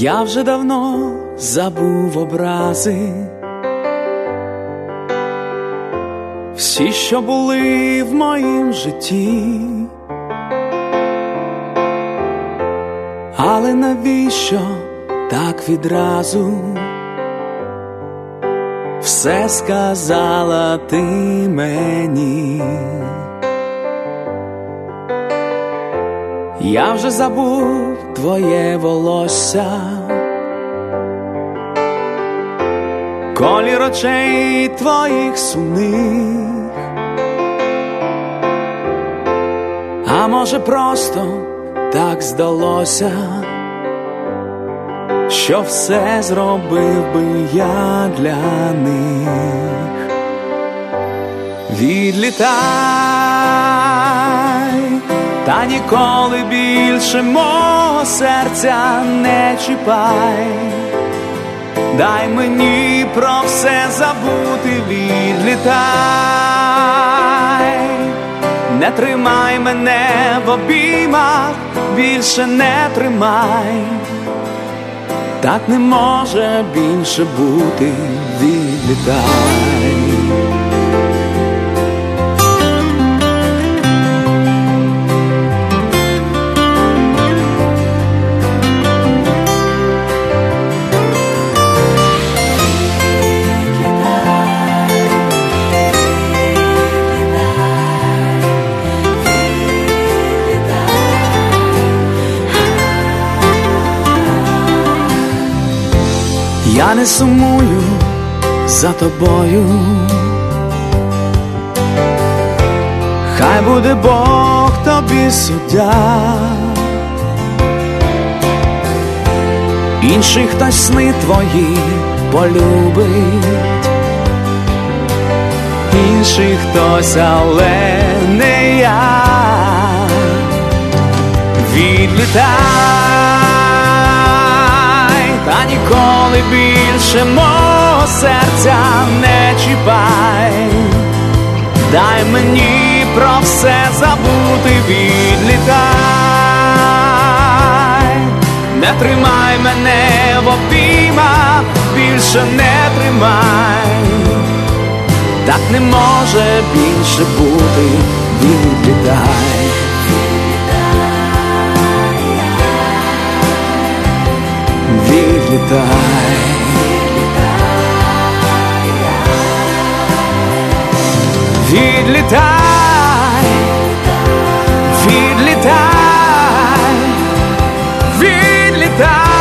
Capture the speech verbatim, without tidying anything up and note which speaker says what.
Speaker 1: Я вже давно забув образи, всі, що були в моїм житті. Але навіщо так відразу все сказала ти мені? Я вже забув твоє волосся, колір очей твоїх сумних. А може просто так здалося, що все зробив би я для них. Відлітай, та ніколи більше мого серця не чіпай. Дай мені про все забути, відлітай. Не тримай мене в обіймах, більше не тримай. Так не може більше бути, відлітай. Я не сумую за тобою, хай буде Бог тобі суддя. Інший хтось сни твої полюбить, інший хтось, але не я. Відлітай, та ніколи більше мого серця не чіпай. Дай мені про все забути, відлітай. Не тримай мене в обіймах, більше не тримай. Так не може більше бути, відлітай. Відлітай, відлітай, відлітай, відлітай.